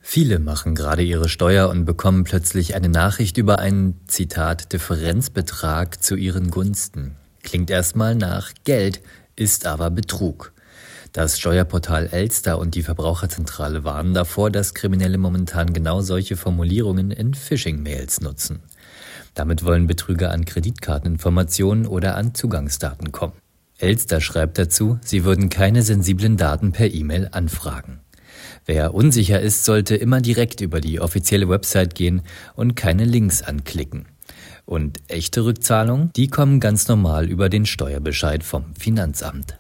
Viele machen gerade ihre Steuer und bekommen plötzlich eine Nachricht über einen, Zitat, Differenzbetrag zu ihren Gunsten. Klingt erstmal nach Geld, ist aber Betrug. Das Steuerportal Elster und die Verbraucherzentrale warnen davor, dass Kriminelle momentan genau solche Formulierungen in Phishing-Mails nutzen. Damit wollen Betrüger an Kreditkarteninformationen oder an Zugangsdaten kommen. Elster schreibt dazu, sie würden keine sensiblen Daten per E-Mail anfragen. Wer unsicher ist, sollte immer direkt über die offizielle Website gehen und keine Links anklicken. Und echte Rückzahlungen, die kommen ganz normal über den Steuerbescheid vom Finanzamt.